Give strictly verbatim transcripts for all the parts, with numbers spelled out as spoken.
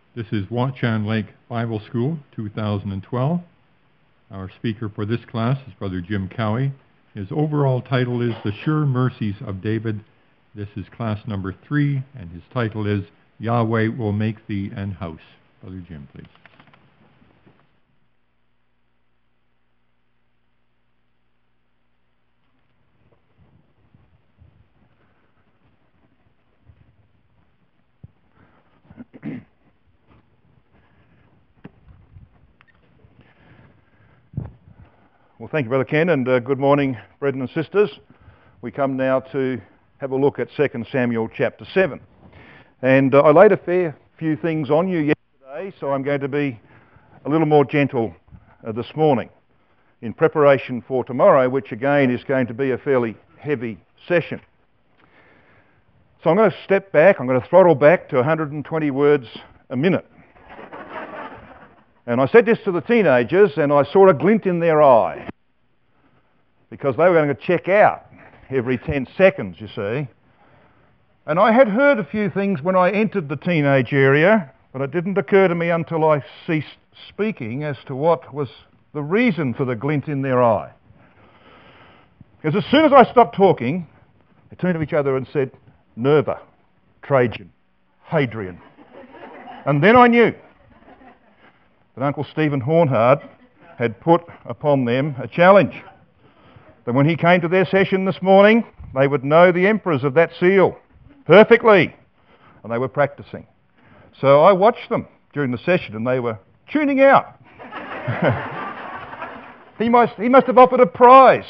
This is Watchan Lake Bible School two thousand twelve. Our speaker for this class is Brother Jim Cowie. His overall title is The Sure Mercies of David. This is class number three, and his title is Yahweh Will Make Thee an House. Brother Jim, please. Well, thank you, Brother Ken, and uh, good morning, brethren and sisters. We come now to have a look at Second Samuel chapter seven. And uh, I laid a fair few things on you yesterday, so I'm going to be a little more gentle uh, this morning in preparation for tomorrow, which again is going to be a fairly heavy session. So I'm going to step back, I'm going to throttle back to one hundred twenty words a minute. And I said this to the teenagers, and I saw a glint in their eye, because they were going to check out every ten seconds, you see. And I had heard a few things when I entered the teenage area, but it didn't occur to me until I ceased speaking as to what was the reason for the glint in their eye. Because as soon as I stopped talking, they turned to each other and said, Nerva, Trajan, Hadrian. And then I knew that Uncle Stephen Hornhard had put upon them a challenge, that when he came to their session this morning, they would know the emperors of that seal perfectly, and they were practicing. So I watched them during the session, and they were tuning out. he must he must have offered a prize.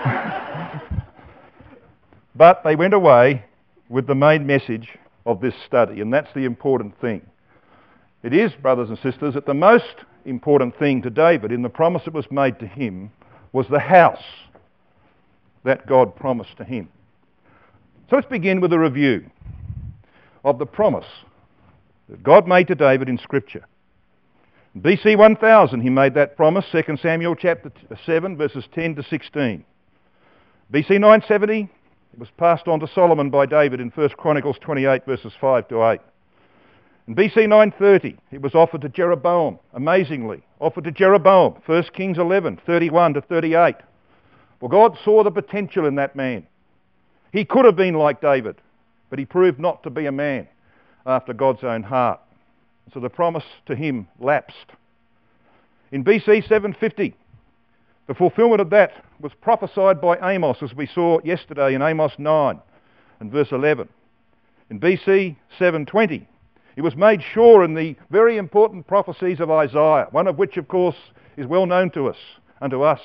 But they went away with the main message of this study, and that's the important thing. It is, brothers and sisters, that the most important thing to David in the promise that was made to him was the house that God promised to him. So let's begin with a review of the promise that God made to David in Scripture. In B C one thousand he made that promise, Second Samuel chapter seven, verses ten to sixteen. B C nine seventy, it was passed on to Solomon by David in First Chronicles twenty-eight, verses five to eight. In B C nine thirty, it was offered to Jeroboam, amazingly, offered to Jeroboam, First Kings eleven, thirty-one to thirty-eight. Well, God saw the potential in that man. He could have been like David, but he proved not to be a man after God's own heart. So the promise to him lapsed. In B C seven fifty, the fulfillment of that was prophesied by Amos, as we saw yesterday in Amos nine and verse eleven. In B C seven twenty, it was made sure in the very important prophecies of Isaiah, one of which, of course, is well known to us. Unto us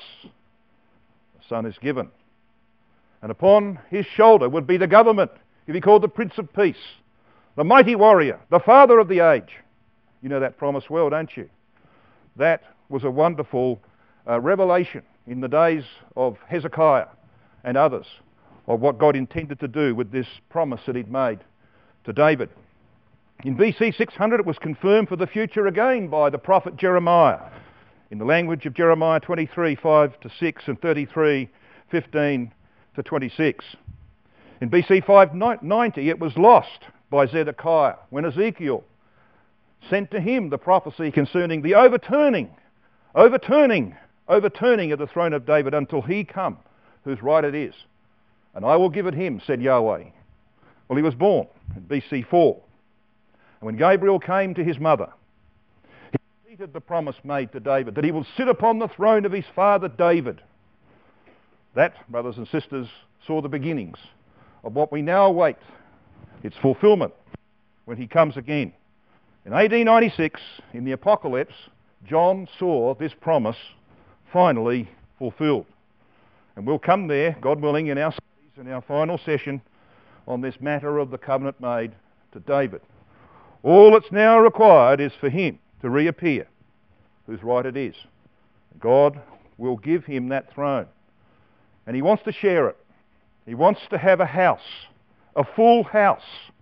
a son is given, and upon his shoulder would be the government. He'd be called the Prince of Peace, the mighty warrior, the father of the age. You know that promise well, don't you? That was a wonderful uh, revelation in the days of Hezekiah and others of what God intended to do with this promise that he'd made to David. In B C six hundred, it was confirmed for the future again by the prophet Jeremiah, in the language of Jeremiah twenty-three, five to six and thirty-three, fifteen to twenty-six. In B C five ninety, it was lost by Zedekiah when Ezekiel sent to him the prophecy concerning the overturning, overturning, overturning of the throne of David until he come, whose right it is. And I will give it him, said Yahweh. Well, he was born in B C four. And when Gabriel came to his mother, he repeated the promise made to David, that he will sit upon the throne of his father David. That, brothers and sisters, saw the beginnings of what we now await, its fulfillment, when he comes again. In A D ninety-six, in the Apocalypse, John saw this promise finally fulfilled. And we'll come there, God willing, in our studies, in our final session on this matter of the covenant made to David. All that's now required is for him to reappear, whose right it is. God will give him that throne. And he wants to share it. He wants to have a house, a full house,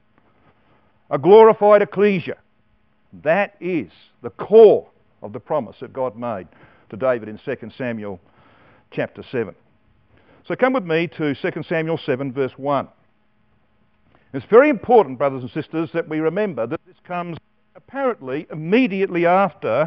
a glorified ecclesia. That is the core of the promise that God made to David in Second Samuel chapter seven. So come with me to Second Samuel seven, verse one. It's very important, brothers and sisters, that we remember that this comes apparently immediately after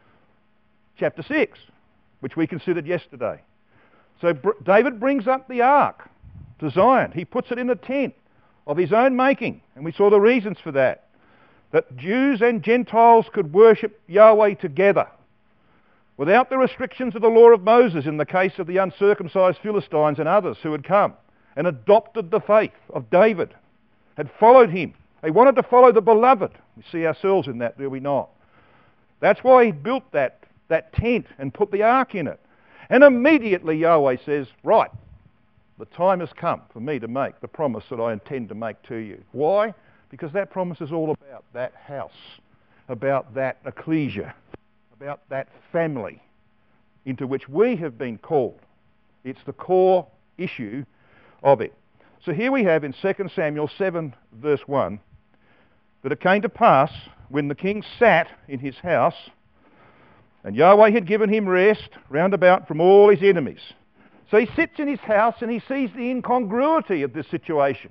chapter six, which we considered yesterday. So Br- David brings up the ark to Zion. He puts it in a tent of his own making, and we saw the reasons for that. That Jews and Gentiles could worship Yahweh together without the restrictions of the law of Moses in the case of the uncircumcised Philistines and others who had come and adopted the faith of David, had followed him. They wanted to follow the beloved. We see ourselves in that, do we not? That's why he built that, that tent and put the ark in it. And immediately Yahweh says, right, the time has come for me to make the promise that I intend to make to you. Why? Because that promise is all about that house, about that ecclesia, about that family into which we have been called. It's the core issue of it. So here we have in Second Samuel seven verse one, that it came to pass when the king sat in his house, and Yahweh had given him rest round about from all his enemies. So he sits in his house and he sees the incongruity of this situation.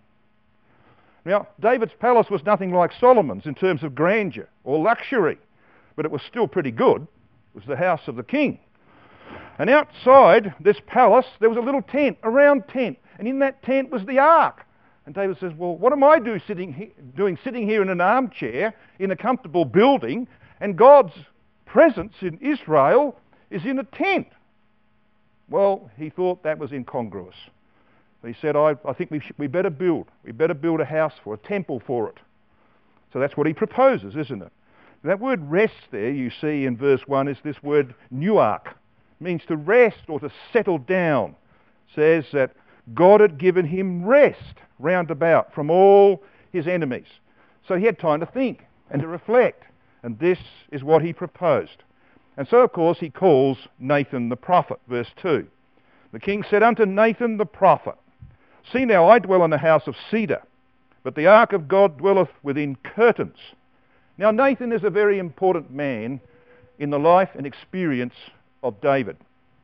Now, David's palace was nothing like Solomon's in terms of grandeur or luxury, but it was still pretty good. It was the house of the king. And outside this palace, there was a little tent, a round tent, and in that tent was the ark. And David says, well, what am I do sitting he- doing sitting here in an armchair in a comfortable building, and God's presence in Israel is in a tent? Well, he thought that was incongruous. He said, I, I think we, sh- we better build. We better build a house for, a temple for it. So that's what he proposes, isn't it? That word rest there, you see in verse one, is this word nuach. It means to rest or to settle down. It says that God had given him rest round about from all his enemies. So he had time to think and to reflect. And this is what he proposed. And so, of course, he calls Nathan the prophet, verse two. The king said unto Nathan the prophet, see now, I dwell in a house of cedar, but the ark of God dwelleth within curtains. Now, Nathan is a very important man in the life and experience of David.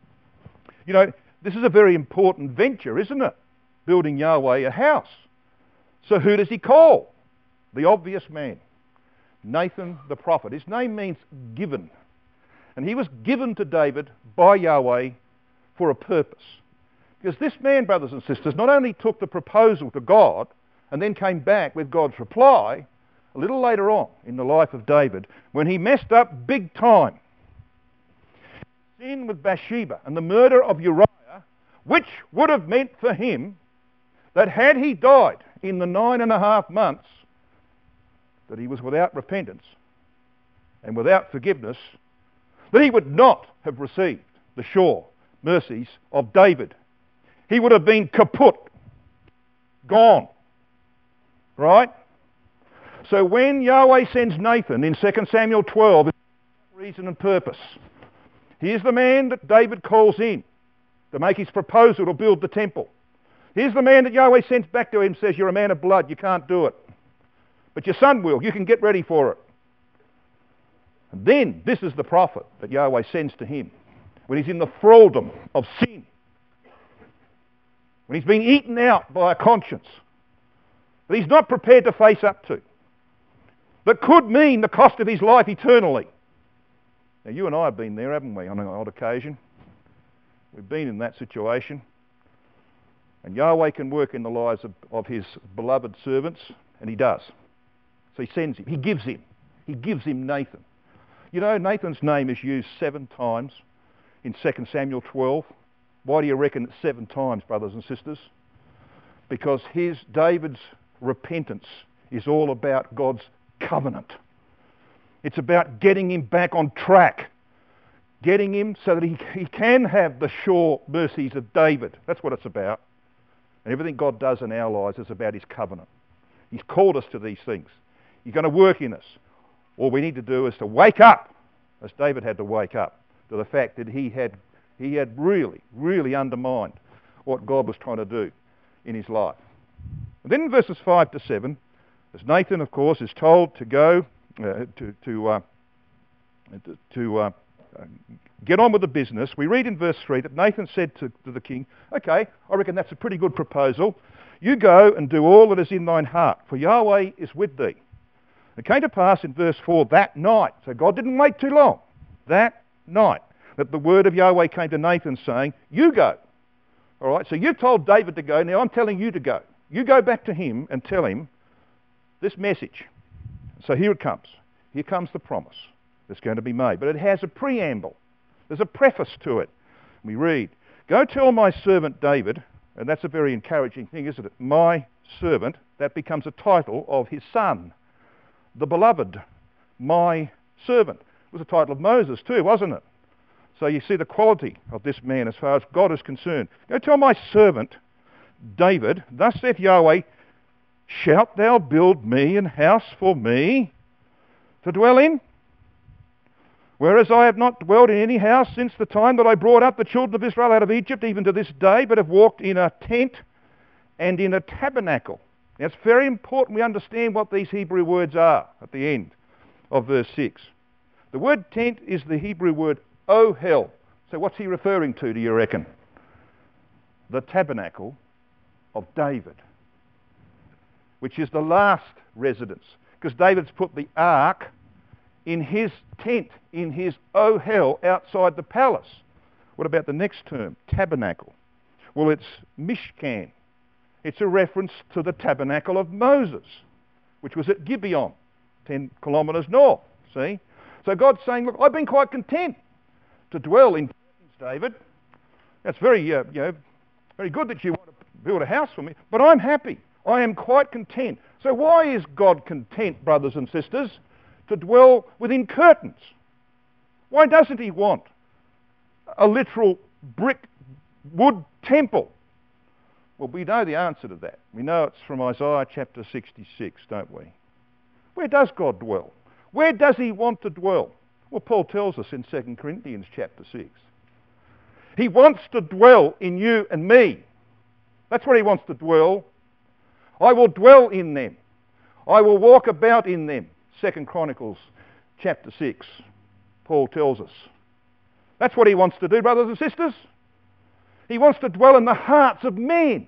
You know, this is a very important venture, isn't it? Building Yahweh a house. So who does he call? The obvious man, Nathan the prophet. His name means given. And he was given to David by Yahweh for a purpose. Because this man, brothers and sisters, not only took the proposal to God and then came back with God's reply a little later on in the life of David, when he messed up big time. Sin with Bathsheba and the murder of Uriah, which would have meant for him that had he died in the nine and a half months that he was without repentance and without forgiveness, that he would not have received the sure mercies of David. He would have been kaput, gone, right? So when Yahweh sends Nathan in Second Samuel twelve, reason and purpose, here's the man that David calls in to make his proposal to build the temple. Here's the man that Yahweh sends back to him and says, you're a man of blood, you can't do it. But your son will, you can get ready for it. And then this is the prophet that Yahweh sends to him when he's in the thraldom of sin, when he's been eaten out by a conscience that he's not prepared to face up to, that could mean the cost of his life eternally. Now you and I have been there, haven't we, on an odd occasion? We've been in that situation. And Yahweh can work in the lives of, of his beloved servants, and he does. So he sends him, he gives him, he gives him Nathan. You know, Nathan's name is used seven times in Second Samuel twelve. Why do you reckon it's seven times, brothers and sisters? Because his, David's repentance is all about God's covenant. It's about getting him back on track, getting him so that he, he can have the sure mercies of David. That's what it's about. And everything God does in our lives is about his covenant. He's called us to these things. He's going to work in us. All we need to do is to wake up, as David had to wake up, to the fact that he had, he had really, really undermined what God was trying to do in his life. And then in verses five to seven, as Nathan, of course, is told to go uh, to, to, uh, to, to uh, get on with the business, we read in verse three that Nathan said to, to the king, okay, I reckon that's a pretty good proposal. You go and do all that is in thine heart, for Yahweh is with thee. It came to pass in verse four that night, so God didn't wait too long, that night, that the word of Yahweh came to Nathan saying, you go. All right, so you've told David to go, now I'm telling you to go. You go back to him and tell him this message. So here it comes. Here comes the promise that's going to be made. But it has a preamble. There's a preface to it. We read, go tell my servant David, and that's a very encouraging thing, isn't it? My servant, that becomes a title of his son, the beloved, my servant. It was a title of Moses too, wasn't it? So you see the quality of this man as far as God is concerned. Go tell my servant David, thus saith Yahweh, shalt thou build me an house for me to dwell in? Whereas I have not dwelt in any house since the time that I brought up the children of Israel out of Egypt, even to this day, but have walked in a tent and in a tabernacle. Now it's very important we understand what these Hebrew words are at the end of verse six. The word tent is the Hebrew word ohel. So what's he referring to, do you reckon? The tabernacle of David, which is the last residence, because David's put the ark in his tent, in his ohel outside the palace. What about the next term, tabernacle? Well, it's Mishkan. It's a reference to the tabernacle of Moses, which was at Gibeon, ten kilometres north, see? So God's saying, look, I've been quite content to dwell in David. That's very, uh, you know, very good that you want to build a house for me, but I'm happy. I am quite content. So why is God content, brothers and sisters, to dwell within curtains? Why doesn't he want a literal brick wood temple? Well, we know the answer to that. We know it's from Isaiah chapter sixty-six, don't we? Where does God dwell? Where does he want to dwell? Well, Paul tells us in Second Corinthians chapter six. He wants to dwell in you and me. That's where he wants to dwell. I will dwell in them. I will walk about in them. Second Chronicles chapter six, Paul tells us. That's what he wants to do, brothers and sisters. He wants to dwell in the hearts of men.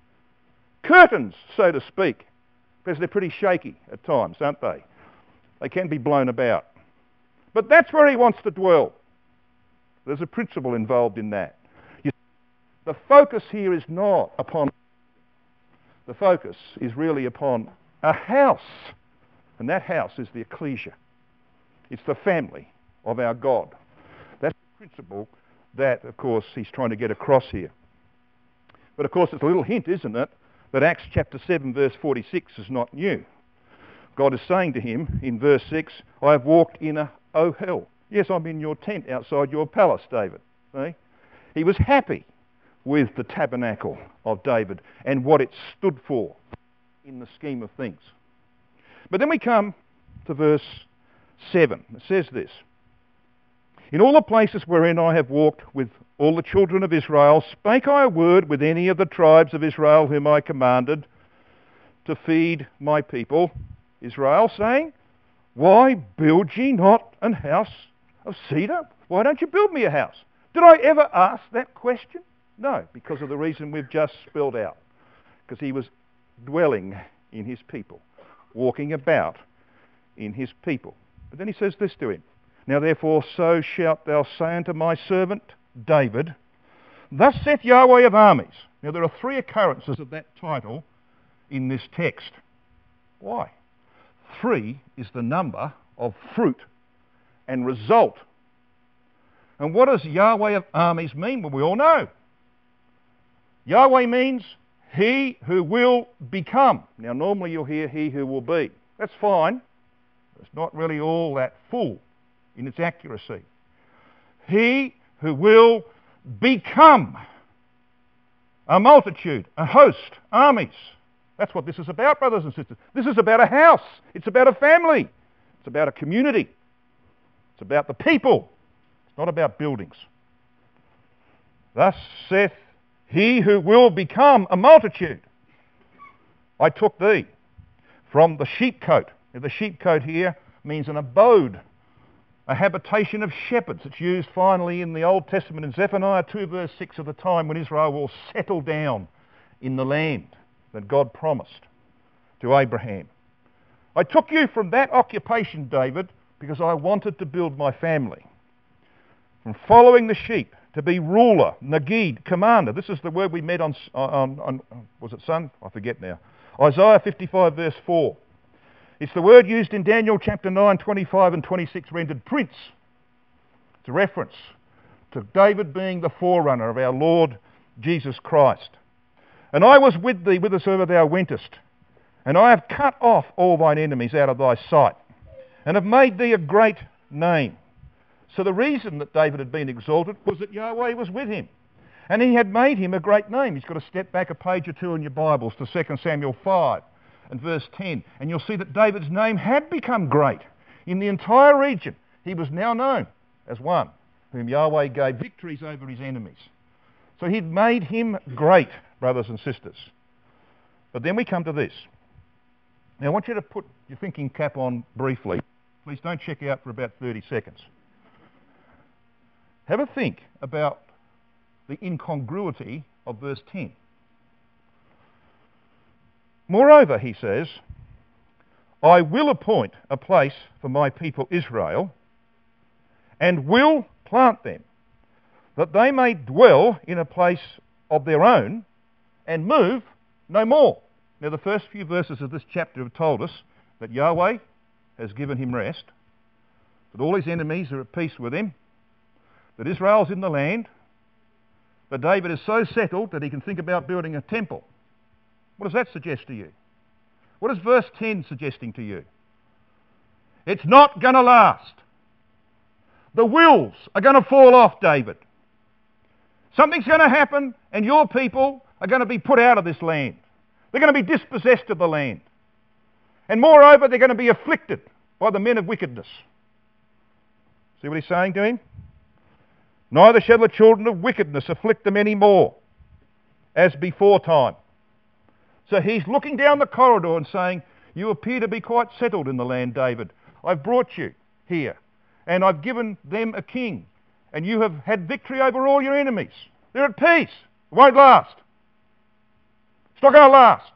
Curtains, so to speak, because they're pretty shaky at times, aren't they? They can be blown about. But that's where he wants to dwell. There's a principle involved in that. You see, the focus here is not upon... The focus is really upon a house. And that house is the ecclesia. It's the family of our God. That's the principle that, of course, he's trying to get across here. But, of course, it's a little hint, isn't it, that Acts chapter seven, verse forty-six is not new. God is saying to him in verse six, I have walked in a ohel. Yes, I'm in your tent outside your palace, David. See? He was happy with the tabernacle of David and what it stood for in the scheme of things. But then we come to verse seven. It says this, in all the places wherein I have walked with all the children of Israel, spake I a word with any of the tribes of Israel whom I commanded to feed my people Israel, saying, why build ye not an house of cedar? Why don't you build me a house? Did I ever ask that question? No, because of the reason we've just spelled out. Because he was dwelling in his people, walking about in his people. But then he says this to him, now therefore so shalt thou say unto my servant David, thus saith Yahweh of armies. Now there are three occurrences of that title in this text. Why? Three is the number of fruit and result. And what does Yahweh of armies mean? Well, we all know. Yahweh means he who will become. Now normally you'll hear he who will be. That's fine. It's not really all that full in its accuracy. He who will become a multitude, a host, armies. That's what this is about, brothers and sisters. This is about a house. It's about a family. It's about a community. It's about the people. It's not about buildings. Thus saith he who will become a multitude. I took thee from the sheepcote. Now, the sheepcote here means an abode, a habitation of shepherds. It's used finally in the Old Testament in Zephaniah two verse six of the time when Israel will settle down in the land that God promised to Abraham. I took you from that occupation, David, because I wanted to build my family. From following the sheep to be ruler, Nagid, commander. This is the word we met on, on, on was it Sun? I forget now. Isaiah fifty-five verse four. It's the word used in Daniel chapter nine, twenty-five and twenty-six, rendered prince. It's a reference to David being the forerunner of our Lord Jesus Christ. And I was with thee whithersoever thou wentest, and I have cut off all thine enemies out of thy sight, and have made thee a great name. So the reason that David had been exalted was that Yahweh was with him, and he had made him a great name. He's got to step back a page or two in your Bibles to Second Samuel five and verse ten, and you'll see that David's name had become great. In the entire region, he was now known as one whom Yahweh gave victories over his enemies. So he'd made him great, brothers and sisters. But then we come to this. Now I want you to put your thinking cap on briefly. Please don't check out for about thirty seconds. Have a think about the incongruity of verse ten. Moreover, he says, I will appoint a place for my people Israel, and will plant them, that they may dwell in a place of their own, and move no more. Now the first few verses of this chapter have told us that Yahweh has given him rest, that all his enemies are at peace with him, that Israel's in the land, that David is so settled that he can think about building a temple. What does that suggest to you? What is verse ten suggesting to you? It's not going to last. The wheels are going to fall off, David. Something's going to happen and your people are going to be put out of this land. They're going to be dispossessed of the land. And moreover, they're going to be afflicted by the men of wickedness. See what he's saying to him? Neither shall the children of wickedness afflict them any more, as before time. So he's looking down the corridor and saying, you appear to be quite settled in the land, David. I've brought you here, and I've given them a king, and you have had victory over all your enemies. They're at peace. It won't last. It's not going to last.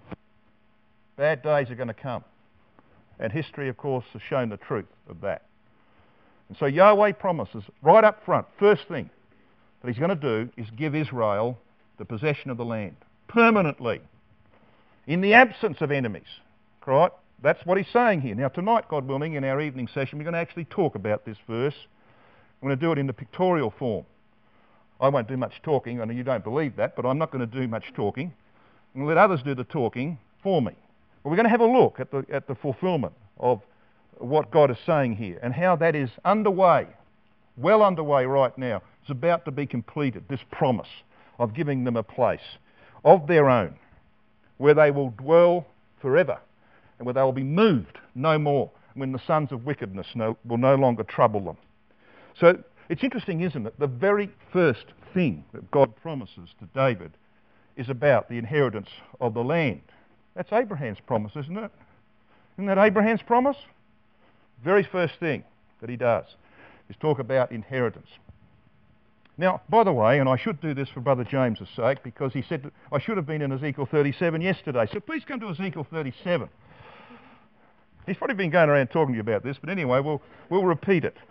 Bad days are going to come. And history, of course, has shown the truth of that. And so Yahweh promises right up front, first thing that he's going to do is give Israel the possession of the land permanently, in the absence of enemies. Right? That's what he's saying here. Now tonight, God willing, in our evening session, we're going to actually talk about this verse. I'm going to do it in the pictorial form. I won't do much talking. I know you don't believe that, but I'm not going to do much talking. I'm going to let others do the talking for me. But we're going to have a look at the, at the fulfilment of what God is saying here and how that is underway, well underway right now. It's about to be completed, this promise of giving them a place of their own where they will dwell forever and where they will be moved no more when the sons of wickedness no, will no longer trouble them. So it's interesting, isn't it? The very first thing that God promises to David is about the inheritance of the land. That's Abraham's promise, isn't it? Isn't that Abraham's promise? Very first thing that he does is talk about inheritance. Now, by the way, and I should do this for Brother James's sake, because he said that I should have been in Ezekiel thirty-seven yesterday, so please come to Ezekiel thirty-seven. He's probably been going around talking to you about this, but anyway, we'll, we'll repeat it.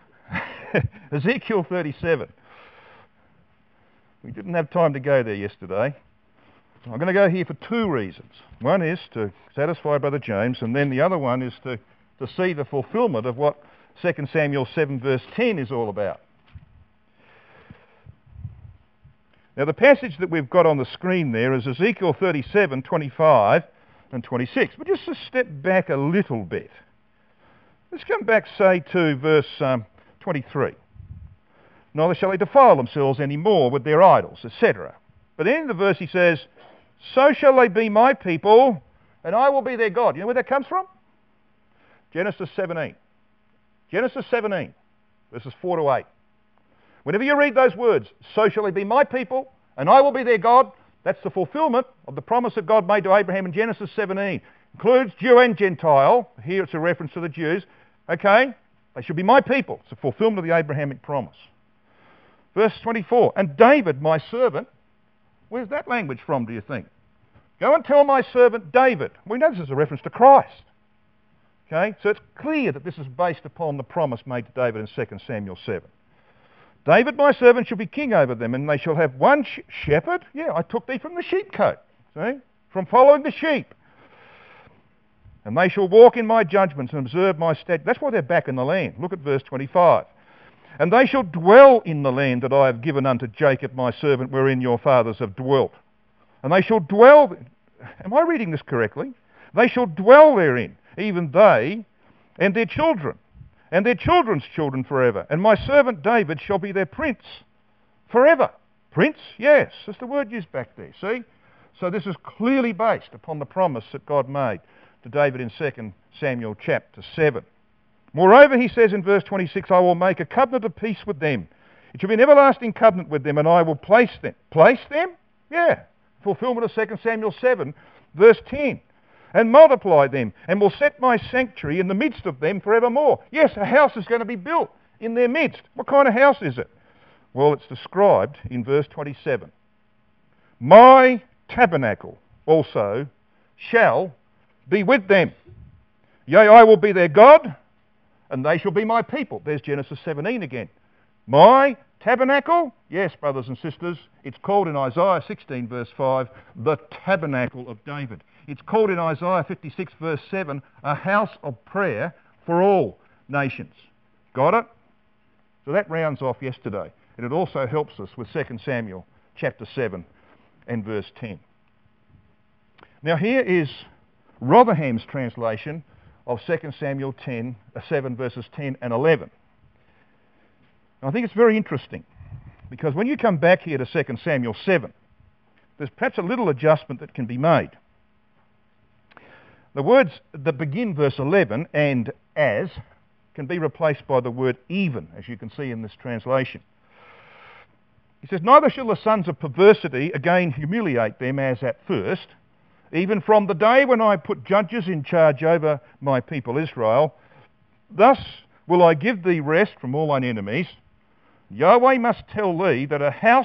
Ezekiel thirty-seven. We didn't have time to go there yesterday. I'm going to go here for two reasons. One is to satisfy Brother James, and then the other one is to to see the fulfilment of what Second Samuel seven verse ten is all about. Now the passage that we've got on the screen there is Ezekiel thirty-seven, twenty-five and twenty-six. But just to step back a little bit. Let's come back, say, to verse um, twenty-three. Neither shall they defile themselves any more with their idols, et cetera. But in the verse he says, so shall they be my people, and I will be their God. You know where that comes from? Genesis seventeen. Genesis seventeen, verses four to eight. Whenever you read those words, so shall they be my people, and I will be their God, that's the fulfilment of the promise that God made to Abraham in Genesis seventeen. Includes Jew and Gentile. Here it's a reference to the Jews. Okay? They should be my people. It's a fulfilment of the Abrahamic promise. Verse twenty-four. And David, my servant, where's that language from, do you think? Go and tell my servant David. We know this is a reference to Christ. Okay? So it's clear that this is based upon the promise made to David in Second Samuel seven. David, my servant, shall be king over them, and they shall have one sh- shepherd. Yeah, I took thee from the sheepcote, see? From following the sheep. And they shall walk in my judgments and observe my statutes. That's why they're back in the land. Look at verse twenty-five. And they shall dwell in the land that I have given unto Jacob my servant, wherein your fathers have dwelt. And they shall dwell... Am I reading this correctly? They shall dwell therein, even they and their children, and their children's children forever. And my servant David shall be their prince forever. Prince? Yes, that's the word used back there, see? So this is clearly based upon the promise that God made to David in Second Samuel chapter seven. Moreover, he says in verse twenty-six, I will make a covenant of peace with them. It shall be an everlasting covenant with them, and I will place them. Place them? Yeah. Fulfillment of Second Samuel seven, verse ten. And multiply them, and will set my sanctuary in the midst of them forevermore. Yes, a house is going to be built in their midst. What kind of house is it? Well, it's described in verse twenty-seven. My tabernacle also shall be with them. Yea, I will be their God, and they shall be my people. There's Genesis seventeen again. My tabernacle? Yes, brothers and sisters, it's called in Isaiah sixteen verse five, the tabernacle of David. It's called in Isaiah fifty-six verse seven, a house of prayer for all nations. Got it? So that rounds off yesterday. And it also helps us with Second Samuel chapter seven and verse ten. Now here is Rotherham's translation of Second Samuel ten, uh, seven verses ten and eleven. And I think it's very interesting because when you come back here to Second Samuel seven, there's perhaps a little adjustment that can be made. The words that begin verse eleven, and as, can be replaced by the word even, as you can see in this translation. He says, neither shall the sons of perversity again humiliate them as at first, even from the day when I put judges in charge over my people Israel. Thus will I give thee rest from all thine enemies. Yahweh must tell thee that a house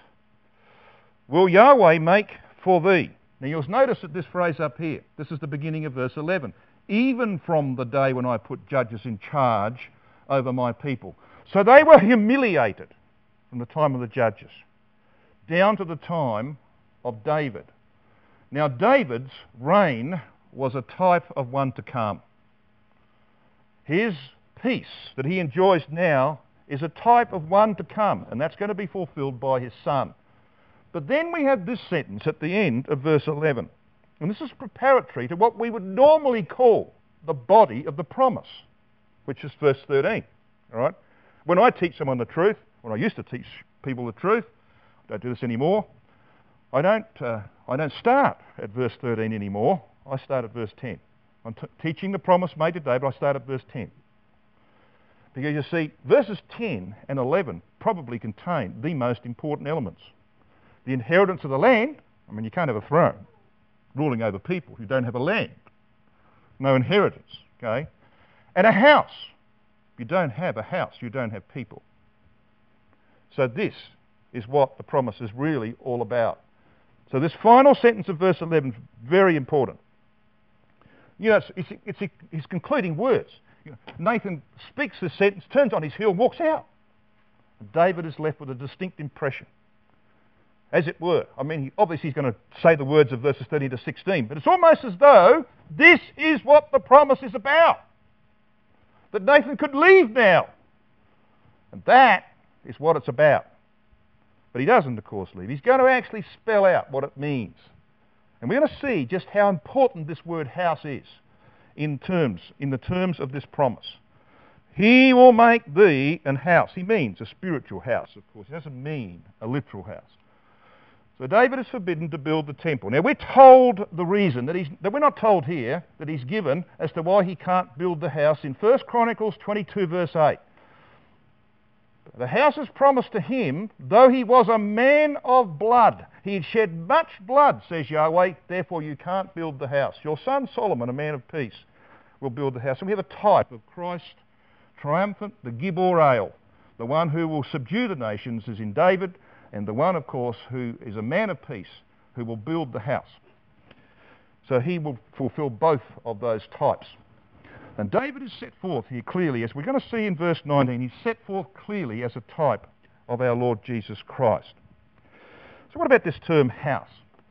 will Yahweh make for thee. Now you'll notice that this phrase up here, this is the beginning of verse eleven. Even from the day when I put judges in charge over my people. So they were humiliated from the time of the judges down to the time of David. Now David's reign was a type of one to come. His peace that he enjoys now is a type of one to come, and that's going to be fulfilled by his son. But then we have this sentence at the end of verse eleven, and this is preparatory to what we would normally call the body of the promise, which is verse thirteen. All right? When I teach someone the truth, when I used to teach people the truth, I don't do this anymore, I don't, uh, I don't start at verse thirteen anymore. I start at verse ten. I'm t- teaching the promise made to David, I start at verse ten. Because you see, verses ten and eleven probably contain the most important elements. The inheritance of the land, I mean, you can't have a throne ruling over people who don't have a land. No inheritance, okay? And a house. If you don't have a house, you don't have people. So this is what the promise is really all about. So this final sentence of verse eleven is very important. You know, it's, it's, it's his concluding words. You know, Nathan speaks this sentence, turns on his heel, and walks out. And David is left with a distinct impression, as it were. I mean, he, obviously he's going to say the words of verses thirteen to sixteen, but it's almost as though this is what the promise is about. That Nathan could leave now. And that is what it's about. But he doesn't, of course, leave. He's going to actually spell out what it means. And we're going to see just how important this word house is in terms, in the terms of this promise. He will make thee an house. He means a spiritual house, of course. He doesn't mean a literal house. So David is forbidden to build the temple. Now we're told the reason, that, he's, that we're not told here, that he's given as to why he can't build the house in First Chronicles twenty-two verse eight. The house is promised to him, though he was a man of blood. He had shed much blood, says Yahweh, therefore you can't build the house. Your son Solomon, a man of peace, will build the house. And we have a type of Christ triumphant, the Gibor El. The one who will subdue the nations is in David, and the one, of course, who is a man of peace, who will build the house. So he will fulfill both of those types. And David is set forth here clearly, as we're going to see in verse nineteen, he's set forth clearly as a type of our Lord Jesus Christ. So what about this term house?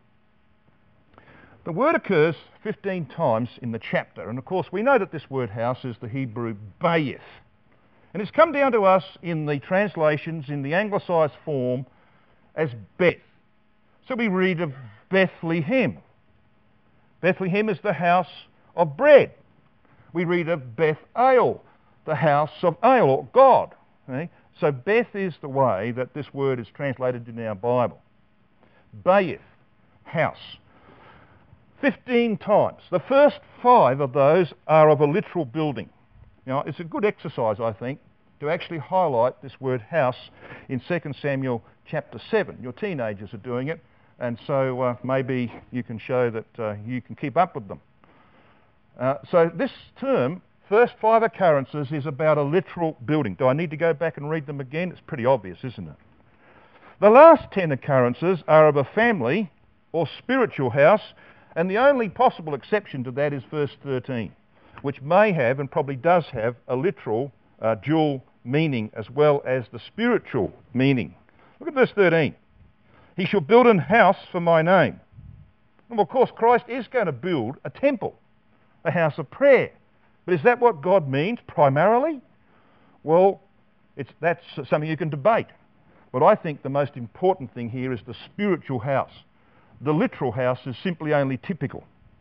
The word occurs fifteen times in the chapter, and of course we know that this word house is the Hebrew bayith. And it's come down to us in the translations in the anglicised form as Beth. So we read of Bethlehem. Bethlehem is the house of bread. We read of Beth-el, the house of El, or God. Okay? So Beth is the way that this word is translated in our Bible. Bayith, house. Fifteen times. The first five of those are of a literal building. Now, it's a good exercise, I think, to actually highlight this word house in Second Samuel chapter seven. Your teenagers are doing it, and so uh, maybe you can show that uh, you can keep up with them. Uh, so this term, first five occurrences, is about a literal building. Do I need to go back and read them again? It's pretty obvious, isn't it? The last ten occurrences are of a family or spiritual house, and the only possible exception to that is verse thirteen, which may have and probably does have a literal uh, dual meaning as well as the spiritual meaning. Look at verse thirteen. He shall build an house for my name. Well, of course, Christ is going to build a temple, a house of prayer. But is that what God means primarily? Well, it's, that's something you can debate. But I think the most important thing here is the spiritual house. The literal house is simply only typical.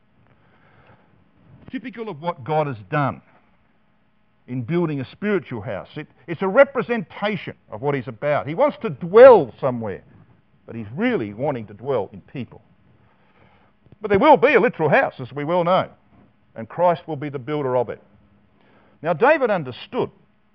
Typical of what God has done in building a spiritual house. It, it's a representation of what he's about. He wants to dwell somewhere, but he's really wanting to dwell in people. But there will be a literal house, as we well know, and Christ will be the builder of it. Now, David understood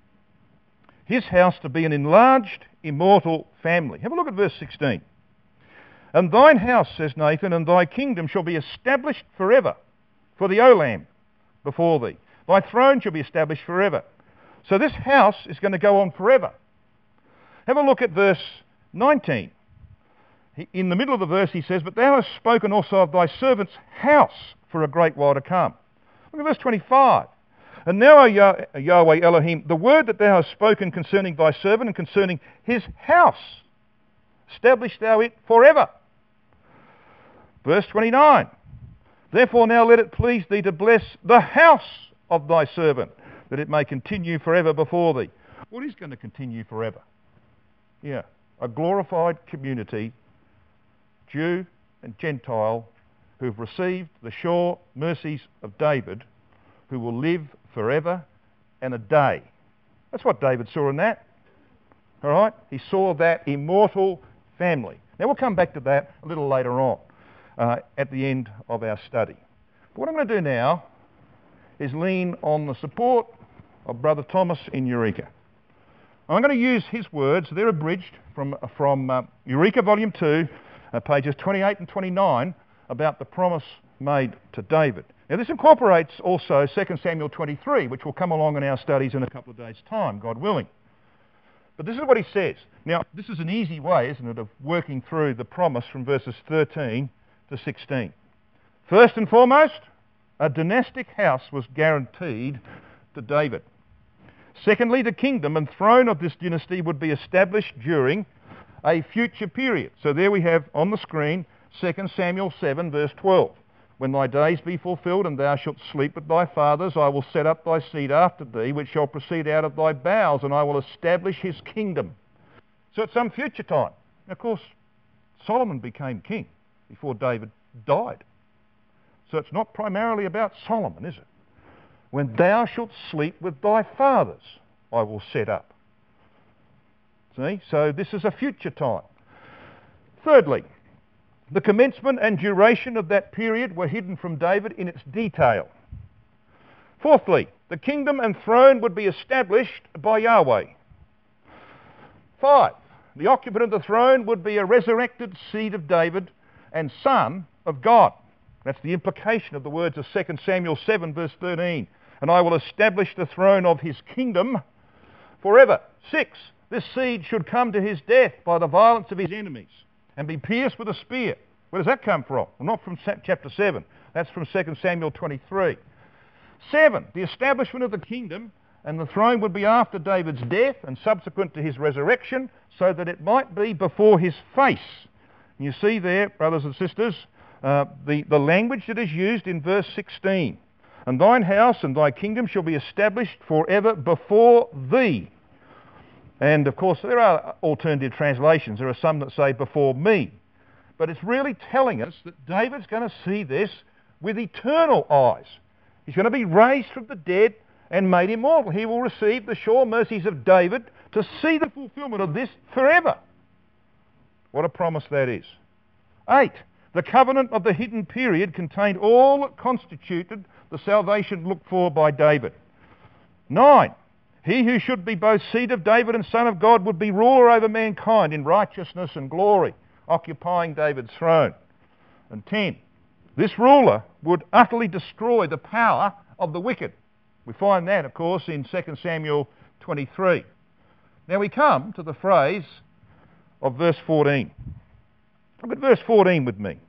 his house to be an enlarged, immortal family. Have a look at verse sixteen. And thine house, says Nathan, and thy kingdom shall be established forever for the Olam before thee. Thy throne shall be established forever. So this house is going to go on forever. Have a look at verse nineteen. In the middle of the verse he says, but thou hast spoken also of thy servant's house for a great while to come. Look at verse twenty-five. And now, O Yah- Yahweh Elohim, the word that thou hast spoken concerning thy servant and concerning his house, establish thou it forever. Verse twenty-nine. Therefore now let it please thee to bless the house of thy servant, that it may continue forever before thee. What is going to continue forever? Yeah, a glorified community, Jew and Gentile, who've received the sure mercies of David, who will live forever and a day. That's what David saw in that. All right? He saw that immortal family. Now we'll come back to that a little later on uh, at the end of our study. But what I'm going to do now is lean on the support of Brother Thomas in Eureka. I'm going to use his words. They're abridged from, from uh, Eureka Volume two, uh, pages twenty-eight and twenty-nine, about the promise made to David. Now this incorporates also Second Samuel twenty-three, which will come along in our studies in a couple of days' time, God willing. But this is what he says. Now, this is an easy way, isn't it, of working through the promise from verses thirteen to sixteen. First and foremost, a dynastic house was guaranteed to David. Secondly, the kingdom and throne of this dynasty would be established during a future period. So there we have on the screen Second Samuel seven, verse twelve. When thy days be fulfilled, and thou shalt sleep with thy fathers, I will set up thy seed after thee, which shall proceed out of thy bowels, and I will establish his kingdom. So at some future time. Now, of course, Solomon became king before David died. So it's not primarily about Solomon, is it? When thou shalt sleep with thy fathers, I will set up. See? So this is a future time. Thirdly, the commencement and duration of that period were hidden from David in its detail. Fourthly, the kingdom and throne would be established by Yahweh. Five, the occupant of the throne would be a resurrected seed of David and son of God. That's the implication of the words of Second Samuel seven, verse thirteen. And I will establish the throne of his kingdom forever. Six, this seed should come to his death by the violence of his enemies and be pierced with a spear. Where does that come from? Well, not from chapter seven. That's from Second Samuel twenty-three. Seven, the establishment of the kingdom and the throne would be after David's death and subsequent to his resurrection, so that it might be before his face. And you see there, brothers and sisters, uh, the, the language that is used in verse sixteen. And thine house and thy kingdom shall be established forever before thee. And of course there are alternative translations. There are some that say before me. But it's really telling us that David's going to see this with eternal eyes. He's going to be raised from the dead and made immortal. He will receive the sure mercies of David to see the fulfilment of this forever. What a promise that is. Eight, the covenant of the hidden period contained all that constituted the salvation looked for by David. Nine, he who should be both seed of David and son of God would be ruler over mankind in righteousness and glory, occupying David's throne. And ten, this ruler would utterly destroy the power of the wicked. We find that, of course, in Second Samuel twenty-three. Now we come to the phrase of verse fourteen. Look at verse fourteen with me.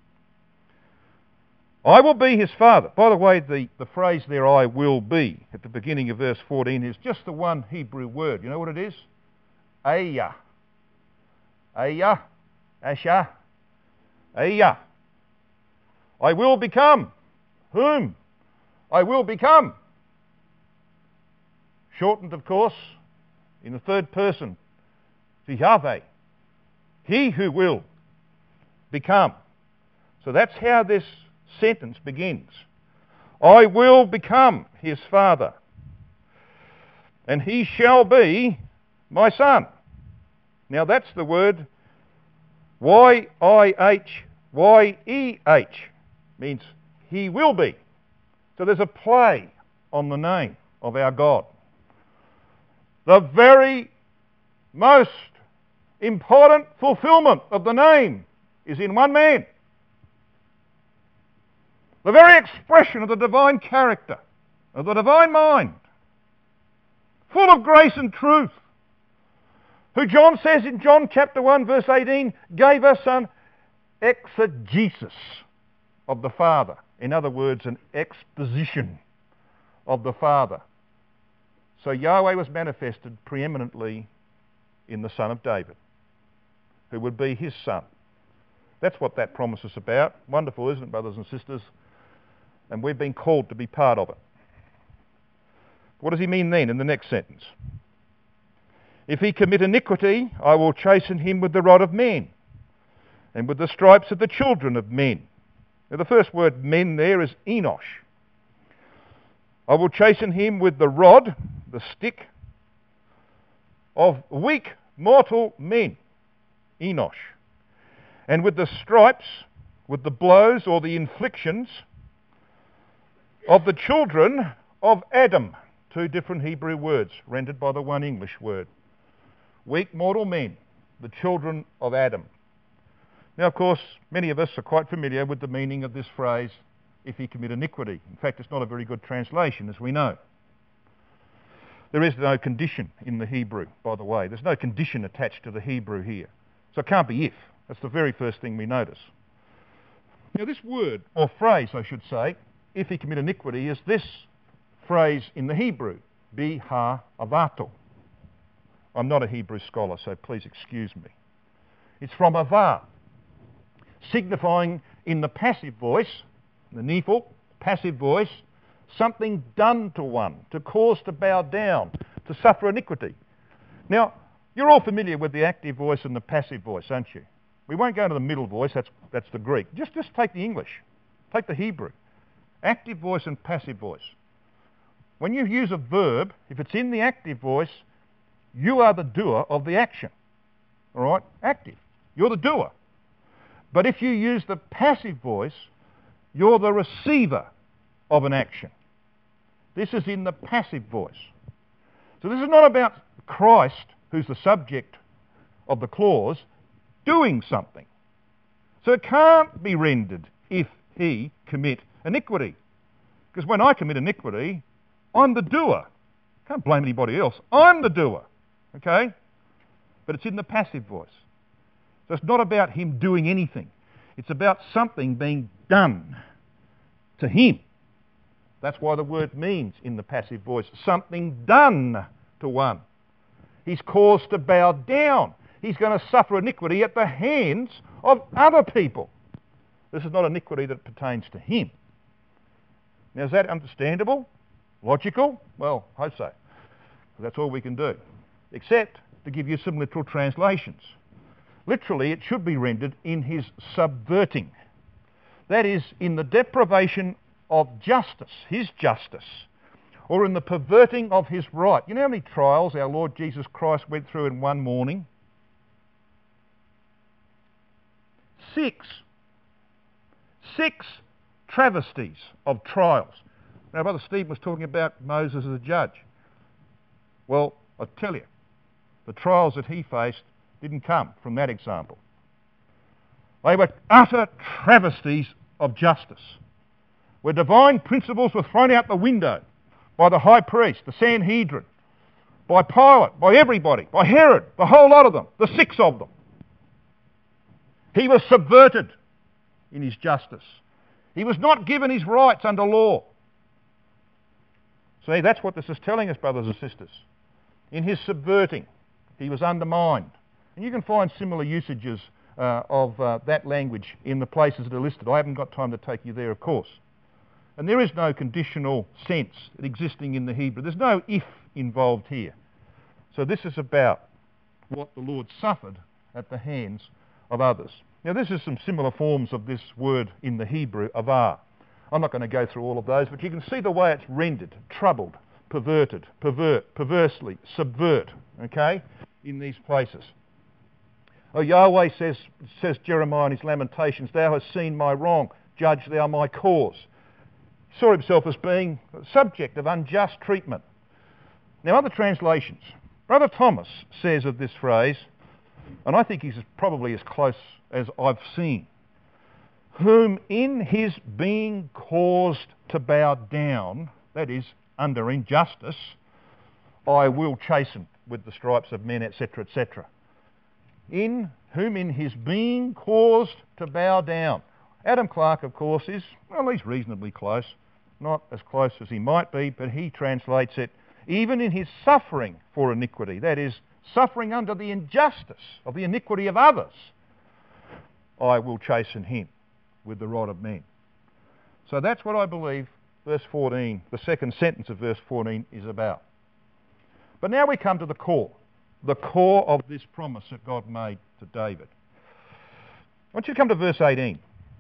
I will be his father. By the way, the, the phrase there, I will be, at the beginning of verse fourteen is just the one Hebrew word. You know what it is? Ayah. Ayah. Asha. Ayah. I will become. Whom? I will become. Shortened, of course, in the third person to Yahweh. He who will become. So that's how this sentence begins. I will become his father, and he shall be my son. Now that's the word Y I H Y E H, means he will be. So there's a play on the name of our God. The very most important fulfilment of the name is in one man. The very expression of the divine character, of the divine mind, full of grace and truth, who John says in John chapter one verse eighteen gave us an exegesis of the Father. In other words, an exposition of the Father. So Yahweh was manifested preeminently in the Son of David, who would be his son. That's what that promise is about. Wonderful, isn't it, brothers and sisters? And we've been called to be part of it. What does he mean then in the next sentence? If he commit iniquity, I will chasten him with the rod of men, and with the stripes of the children of men. Now the first word men there is enosh. I will chasten him with the rod, the stick, of weak mortal men, enosh, and with the stripes, with the blows or the inflictions of the children of Adam. Two different Hebrew words rendered by the one English word. Weak mortal men, the children of Adam. Now, of course, many of us are quite familiar with the meaning of this phrase, if he commit iniquity. In fact, it's not a very good translation, as we know. There is no condition in the Hebrew, by the way. There's no condition attached to the Hebrew here. So it can't be if. That's the very first thing we notice. Now, this word, or phrase, I should say, if he commit iniquity, is this phrase in the Hebrew, bi-ha-avato. I'm not a Hebrew scholar, so please excuse me. It's from avar, signifying in the passive voice, the nephil, passive voice, something done to one, to cause to bow down, to suffer iniquity. Now, you're all familiar with the active voice and the passive voice, aren't you? We won't go into the middle voice, that's, that's the Greek. Just, just take the English, take the Hebrew. Active voice and passive voice. When you use a verb, if it's in the active voice, you are the doer of the action. All right? Active. You're the doer. But if you use the passive voice, you're the receiver of an action. This is in the passive voice. So this is not about Christ, who's the subject of the clause, doing something. So it can't be rendered if he commit iniquity. Because when I commit iniquity, I'm the doer. Can't blame anybody else. I'm the doer. Okay? But it's in the passive voice. So it's not about him doing anything. It's about something being done to him. That's why the word means in the passive voice something done to one. He's caused to bow down. He's going to suffer iniquity at the hands of other people. This is not iniquity that pertains to him. Now, is that understandable? Logical? Well, I hope so. That's all we can do. Except to give you some literal translations. Literally, it should be rendered in his subverting. That is, in the deprivation of justice, his justice, or in the perverting of his right. You know how many trials our Lord Jesus Christ went through in one morning? Six. Six travesties of trials. Now, Brother Steve was talking about Moses as a judge. Well, I tell you, the trials that he faced didn't come from that example. They were utter travesties of justice, where divine principles were thrown out the window by the high priest, the Sanhedrin, by Pilate, by everybody, by Herod, the whole lot of them, the six of them. He was subverted in his justice. He was not given his rights under law. See, that's what this is telling us, brothers and sisters. In his subverting, he was undermined. And you can find similar usages uh, of uh, that language in the places that are listed. I haven't got time to take you there, of course. And there is no conditional sense existing in the Hebrew. There's no if involved here. So this is about what the Lord suffered at the hands of others. Now, this is some similar forms of this word in the Hebrew, avar. I'm not going to go through all of those, but you can see the way it's rendered: troubled, perverted, pervert, perversely, subvert, okay, in these places. Oh, Yahweh says, says Jeremiah in his Lamentations, "Thou hast seen my wrong, judge thou my cause." He saw himself as being subject of unjust treatment. Now, other translations. Brother Thomas says of this phrase, and I think he's probably as close as I've seen, "whom in his being caused to bow down," that is, under injustice, "I will chasten with the stripes of men," et cetera, et cetera. In whom in his being caused to bow down. Adam Clark, of course, is, well, he's reasonably close. Not as close as he might be, but he translates it, even in his suffering for iniquity, that is, suffering under the injustice of the iniquity of others, "I will chasten him with the rod of men." So that's what I believe verse fourteen, the second sentence of verse fourteen, is about. But now we come to the core, the core of this promise that God made to David. I want you to come to verse eighteen.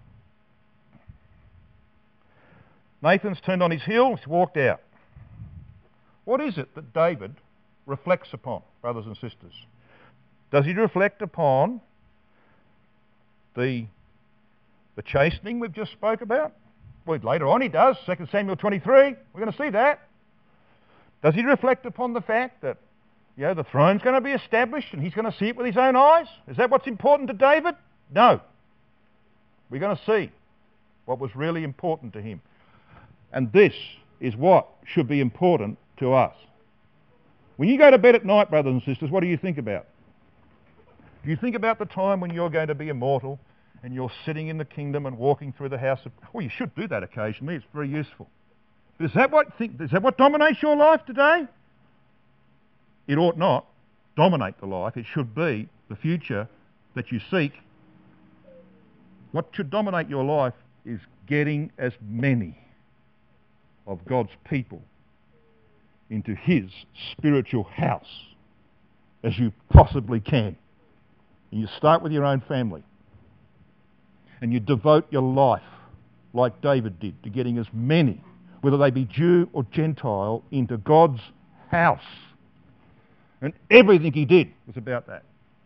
Nathan's turned on his heel, he's walked out. What is it that David reflects upon, brothers and sisters? Does he reflect upon the, the chastening we've just spoke about? Well, later on he does, Second Samuel twenty-three, we're going to see that. Does he reflect upon the fact that, you know, the throne's going to be established and he's going to see it with his own eyes? Is that what's important to David? No. We're going to see what was really important to him. And this is what should be important to us. When you go to bed at night, brothers and sisters, what do you think about? Do you think about the time when you're going to be immortal and you're sitting in the kingdom and walking through the house of... Well, you should do that occasionally. It's very useful. But is that what, think, is that what dominates your life today? It ought not dominate the life. It should be the future that you seek. What should dominate your life is getting as many of God's people into his spiritual house as you possibly can. And you start with your own family. And you devote your life, like David did, to getting as many, whether they be Jew or Gentile, into God's house. And everything he did was about that.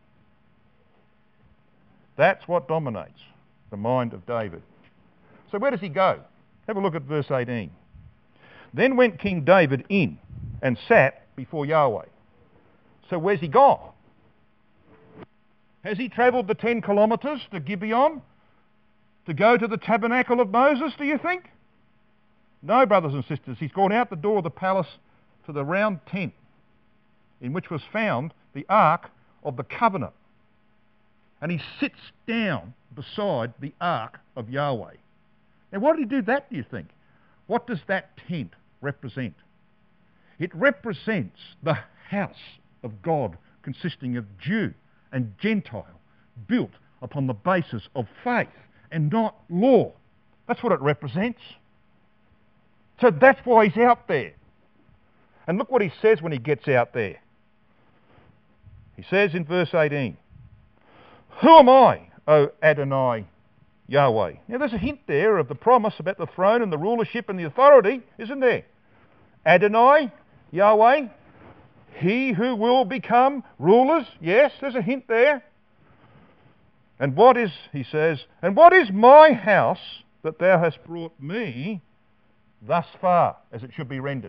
That's what dominates the mind of David. So where does he go? Have a look at verse eighteen. "Then went King David in and sat before Yahweh." So where's he gone? Has he travelled the ten kilometres to Gibeon to go to the tabernacle of Moses, do you think? No, brothers and sisters. He's gone out the door of the palace to the round tent in which was found the Ark of the Covenant. And he sits down beside the Ark of Yahweh. Now, why did he do that, do you think? What does that tent represent? It represents the house of God, consisting of Jew and Gentile, built upon the basis of faith and not law. That's what it represents. So that's why he's out there. And look what he says when he gets out there. He says in verse eighteen, "Who am I, O Adonai Yahweh?" Now there's a hint there of the promise about the throne and the rulership and the authority, isn't there? Adonai, Yahweh, he who will become rulers. Yes, there's a hint there. And what is, he says, and what is my house that thou hast brought me thus far, as it should be rendered?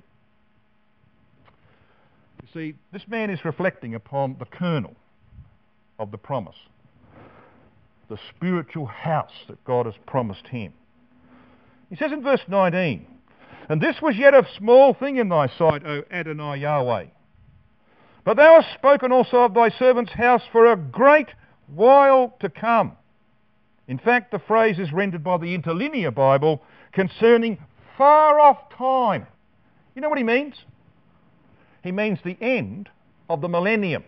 You see, this man is reflecting upon the kernel of the promise, the spiritual house that God has promised him. He says in verse nineteen, "And this was yet a small thing in thy sight, O Adonai Yahweh. But thou hast spoken also of thy servant's house for a great while to come." In fact, the phrase is rendered by the Interlinear Bible concerning far off time. You know what he means? He means the end of the millennium.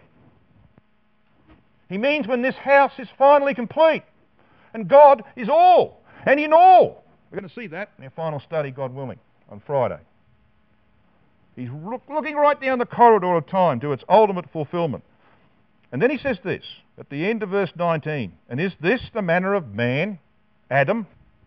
He means when this house is finally complete and God is all and in all. We're going to see that in our final study, God willing, on Friday. He's look, looking right down the corridor of time to its ultimate fulfilment. And then he says this, at the end of verse nineteen, "And is this the manner of man, Adam?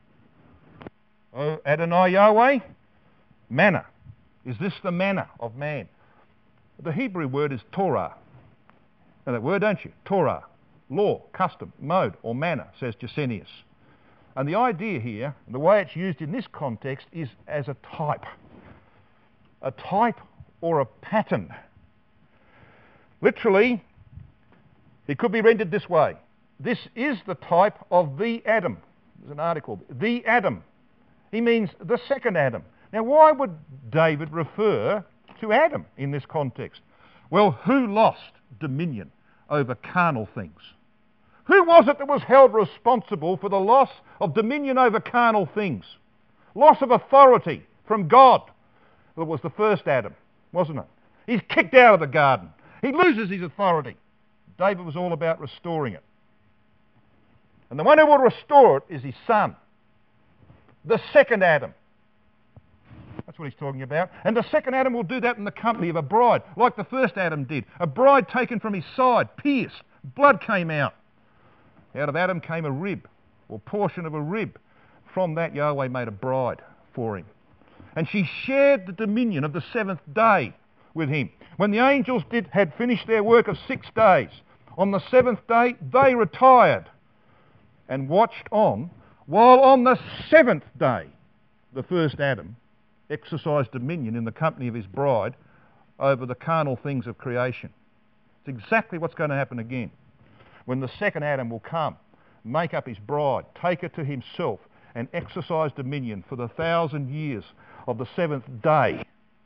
O Adonai Yahweh?" Manner. Is this the manner of man? The Hebrew word is Torah. Know that word, don't you? Torah. Law, custom, mode, or manner, says Gesenius. And the idea here, the way it's used in this context, is as a type. A type or a pattern. Literally, it could be rendered this way. This is the type of the Adam. There's an article. The Adam. He means the second Adam. Now, why would David refer to Adam in this context? Well, who lost dominion over carnal things? Who was it that was held responsible for the loss of dominion over carnal things? Loss of authority from God. Well, it was the first Adam, wasn't it? He's kicked out of the garden. He loses his authority. David was all about restoring it. And the one who will restore it is his son, the second Adam. That's what he's talking about. And the second Adam will do that in the company of a bride, like the first Adam did. A bride taken from his side, pierced, blood came out. Out of Adam came a rib, or portion of a rib. From that Yahweh made a bride for him. And she shared the dominion of the seventh day with him. When the angels did, had finished their work of six days, on the seventh day they retired and watched on, while on the seventh day the first Adam exercised dominion in the company of his bride over the carnal things of creation. It's exactly what's going to happen again. When the second Adam will come, make up his bride, take her to himself, and exercise dominion for the thousand years of the seventh day.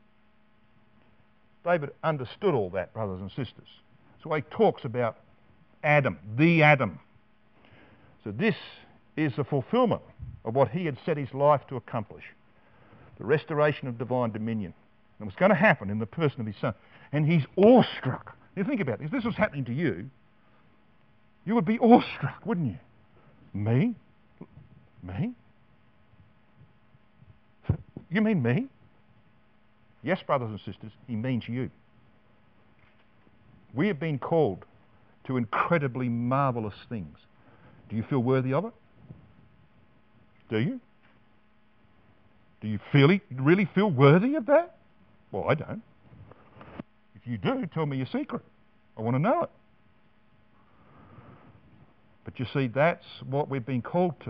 David understood all that, brothers and sisters. So he talks about Adam, the Adam. So this is the fulfilment of what he had set his life to accomplish. The restoration of divine dominion. And it was going to happen in the person of his son. And he's awestruck. Now think about this. If this was happening to you, you would be awestruck, wouldn't you? Me? Me? You mean me? Yes, brothers and sisters, he means you. We have been called to incredibly marvellous things. Do you feel worthy of it? Do you? Do you feel, really feel worthy of that? Well, I don't. If you do, tell me your secret. I want to know it. But you see, that's what we've been called to.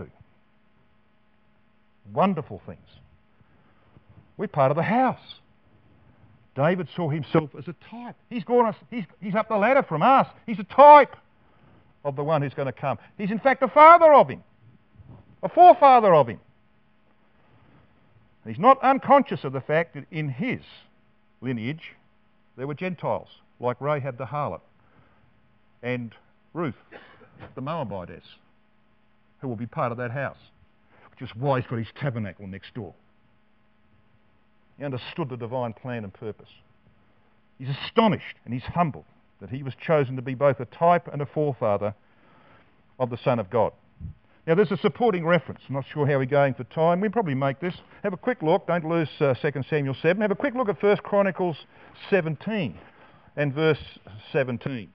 Wonderful things. We're part of the house. David saw himself as a type. He's gone. He's, he's up the ladder from us. He's a type of the one who's going to come. He's in fact a father of him, a forefather of him. He's not unconscious of the fact that in his lineage there were Gentiles like Rahab the harlot and Ruth the Moabitess who will be part of that house, which is why he's got his tabernacle next door. he understood the divine plan and purpose. He's astonished and he's humbled that he was chosen to be both a type and a forefather of the Son of God. Now there's a supporting reference. I'm not sure how we're going for time. We'll probably make this. Have a quick look. Don't lose uh, Second Samuel seven. Have a quick look at First Chronicles seventeen and verse seventeen.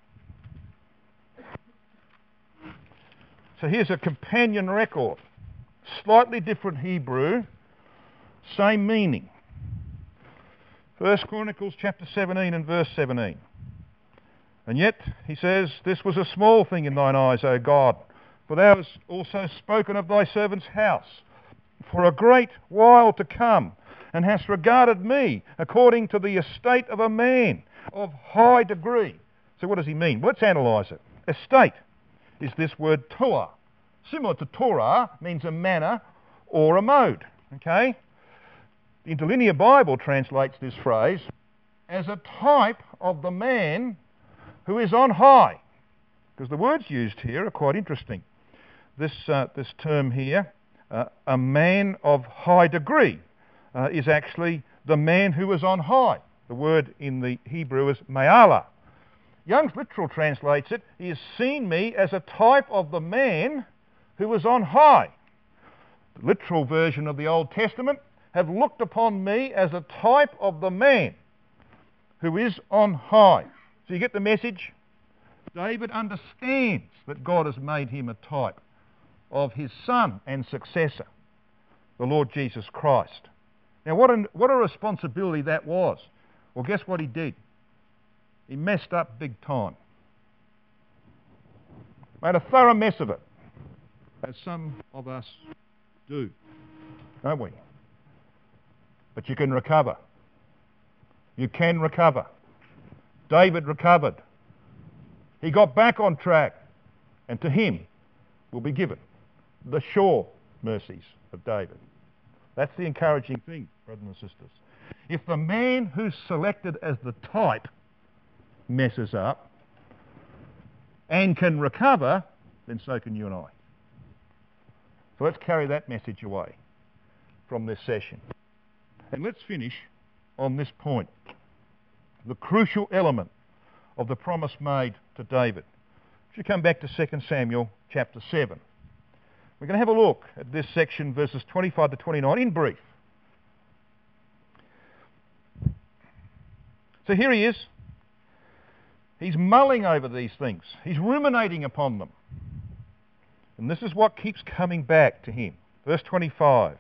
So here's a companion record. Slightly different Hebrew, same meaning. First Chronicles chapter seventeen and verse seventeen. And yet, he says, this was a small thing in thine eyes, O God, for thou hast also spoken of thy servant's house for a great while to come, and hast regarded me according to the estate of a man of high degree. So what does he mean? Well, let's analyse it. Estate is this word Torah. Similar to Torah, means a manner or a mode. Okay? The Interlinear Bible translates this phrase as a type of the man who is on high. Because the words used here are quite interesting. This, uh, this term here, uh, a man of high degree, uh, is actually the man who is on high. The word in the Hebrew is me'ala. Young's Literal translates it, he has seen me as a type of the man who is on high. The literal version of the Old Testament have looked upon me as a type of the man who is on high. So you get the message? David understands that God has made him a type of his son and successor, the Lord Jesus Christ. Now what a, what a responsibility that was. Well, guess what he did? He messed up big time. Made a thorough mess of it, as some of us do, don't we? But you can recover. You can recover. David recovered. He got back on track, and to him will be given the sure mercies of David. That's the encouraging thing, brothers and sisters. If the man who's selected as the type messes up and can recover, then so can you and I. So let's carry that message away from this session. And let's finish on this point, the crucial element of the promise made to David. If you come back to Second Samuel chapter seven, we're going to have a look at this section, verses twenty-five to twenty-nine, in brief. So here he is. He's mulling over these things. He's ruminating upon them. And this is what keeps coming back to him. Verse twenty-five.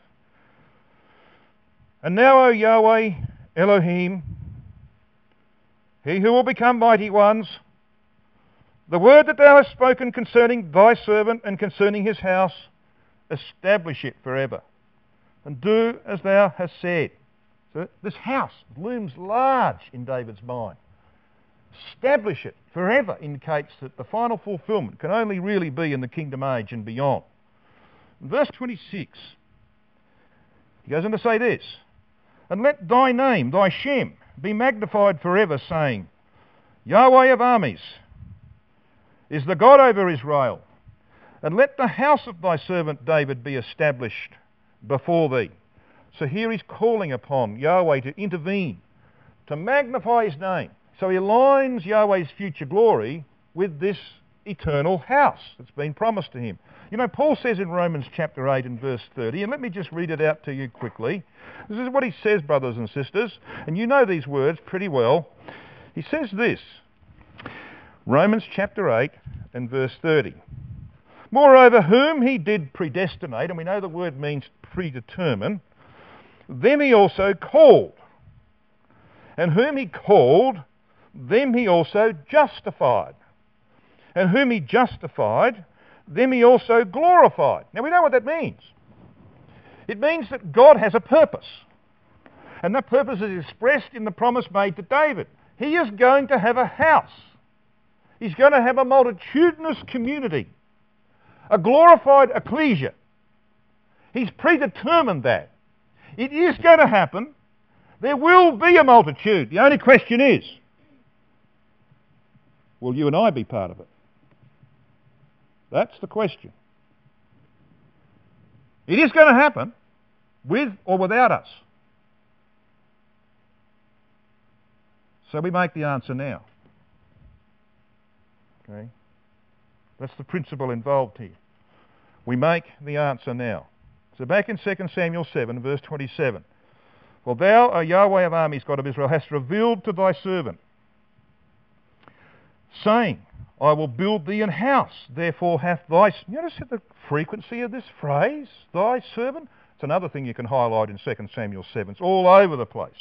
And now, O Yahweh, Elohim, he who will become mighty ones, the word that thou hast spoken concerning thy servant and concerning his house, establish it forever, and do as thou hast said. So this house looms large in David's mind. Establish it forever indicates that the final fulfilment can only really be in the kingdom age and beyond. In verse twenty-six, he goes on to say this, and let thy name, thy Shem, be magnified forever, saying, Yahweh of armies is the God over Israel, and let the house of thy servant David be established before thee. So here he's calling upon Yahweh to intervene, to magnify his name. So he aligns Yahweh's future glory with this eternal house that's been promised to him. You know, Paul says in Romans chapter eight and verse thirty, and let me just read it out to you quickly. This is what he says, brothers and sisters, and you know these words pretty well. He says this, Romans chapter eight and verse thirty. Moreover, whom he did predestinate, and we know the word means predetermine, them he also called. And whom he called, them he also justified. And whom he justified, them he also glorified. Now we know what that means. It means that God has a purpose. And that purpose is expressed in the promise made to David. He is going to have a house. He's going to have a multitudinous community. A glorified ecclesia. He's predetermined that. It is going to happen. There will be a multitude. The only question is, will you and I be part of it? That's the question. It is going to happen, with or without us. So we make the answer now. Okay? That's the principle involved here. We make the answer now. So back in Second Samuel seven, verse twenty-seven. For thou, O Yahweh of armies, God of Israel, hast revealed to thy servant, saying, I will build thee an house, therefore hath thy... You notice the frequency of this phrase, thy servant? It's another thing you can highlight in Second Samuel seven. It's all over the place.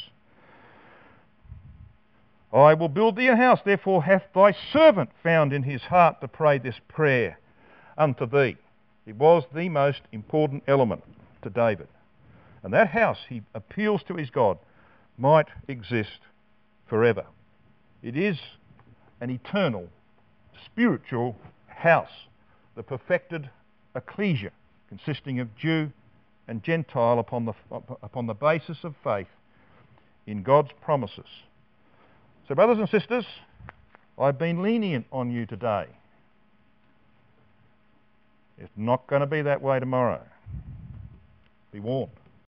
I will build thee a house, therefore hath thy servant found in his heart to pray this prayer unto thee. It was the most important element to David. And that house, he appeals to his God, might exist forever. It is an eternal, spiritual house, the perfected ecclesia, consisting of Jew and Gentile upon the, upon the basis of faith in God's promises. So, brothers and sisters, I've been lenient on you today. It's not going to be that way tomorrow. Be warned.